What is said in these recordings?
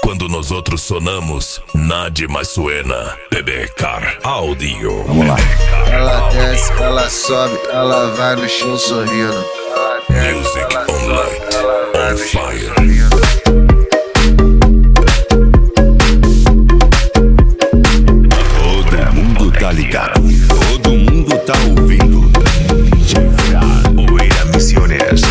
Quando nós outros sonamos, nada mais suena. Bebê Car Audio. Vamos lá. Ela desce, ela sobe, ela vai no chão sorrindo. Music online, on fire. Todo mundo tá ligado, todo mundo tá ouvindo. Poeira Missiones.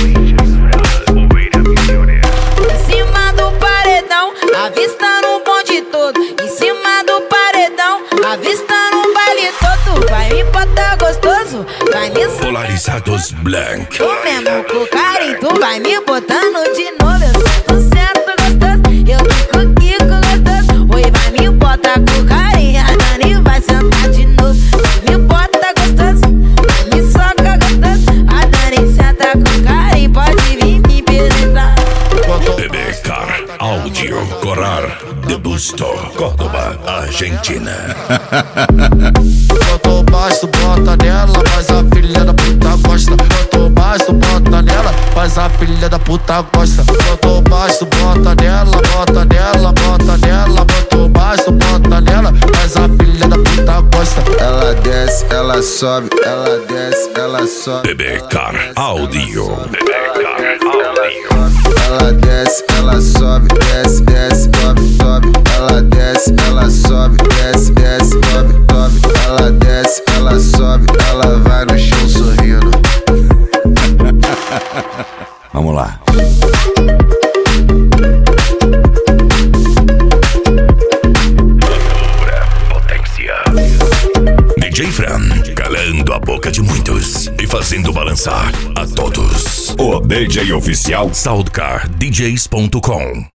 Em cima do paredão, avistando o bonde todo. Em cima do paredão, avistando o baile todo. Vai me botar gostoso, vai me Polarizados Blank. tu mesmo com carinho, tu vai me botando de novo. Eu sento gostoso, eu fico aqui com gostoso. Oi, vai me botar com carinho, a Dani vai sentar de novo. Vai me bota gostoso, vai me soca gostoso. A Dani senta com carinho, pode vir me penetrar. Bebê Car Audio. Corar de Busto, Córdoba, Argentina. Quanto mais tu bota nela, mas a filha da puta gosta. Quanto mais tu bota nela, mas a filha da puta gosta. Quanto mais tu bota nela, bota nela, bota nela. Quanto mais tu bota nela, mas a filha da puta gosta. Ela desce, ela sobe, ela desce, ela sobe. Bebê Car Audio. Ela desce, ela sobe, desce, desce, sobe, sobe. Ela desce, ela sobe, desce, desce, sobe, sobe. Ela desce, ela sobe, ela vai no chão sorrindo. Vamos lá. DJ Fran, calando a boca de muitos e fazendo balançar a todos. O DJ oficial SoundCarDJs.com